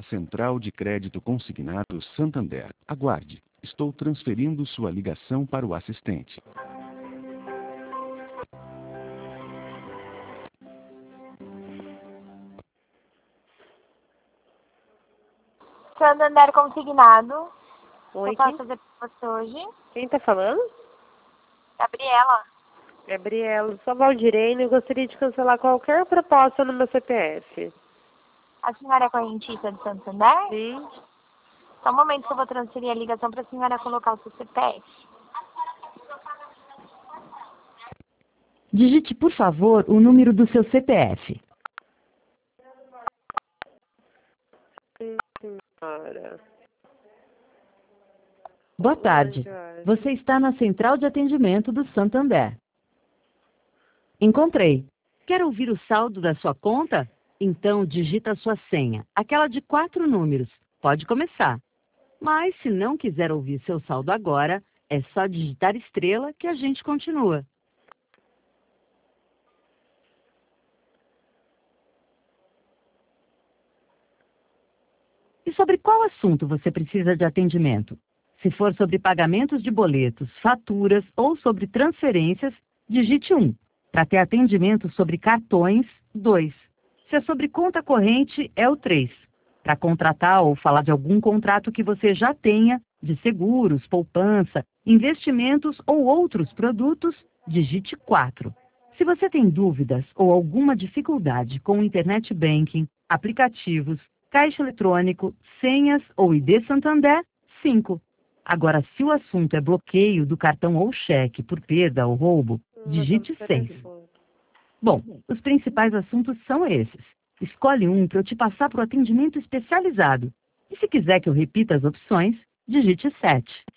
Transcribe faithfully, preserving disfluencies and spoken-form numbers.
Central de Crédito Consignado Santander. Aguarde. Estou transferindo sua ligação para o assistente. Santander Consignado. Oi, Eu posso quem, fazer para você hoje? quem tá falando? Gabriela. Gabriela, sou Valdirene, eu gostaria de cancelar qualquer proposta no meu C P F. A senhora é correntista de Santander? Sim. Só um momento que eu vou transferir a ligação para a senhora colocar o seu C P F. Digite, por favor, o número do seu C P F. Senhora. Boa tarde. Você está na Central de Atendimento do Santander. Encontrei. Quer ouvir o saldo da sua conta? Então digita a sua senha, aquela de quatro números. Pode começar. Mas se não quiser ouvir seu saldo agora, é só digitar estrela que a gente continua. E sobre qual assunto você precisa de atendimento? Se for sobre pagamentos de boletos, faturas ou sobre transferências, digite um. Para ter atendimento sobre cartões, dois. Se é sobre conta corrente, é o três. Para contratar ou falar de algum contrato que você já tenha, de seguros, poupança, investimentos ou outros produtos, digite quatro. Se você tem dúvidas ou alguma dificuldade com Internet Banking, aplicativos, caixa eletrônico, senhas ou I D Santander, cinco. Agora, se o assunto é bloqueio do cartão ou cheque por perda ou roubo, digite seis. Bom, os principais assuntos são esses. Escolhe um para eu te passar para o atendimento especializado. E se quiser que eu repita as opções, digite sete.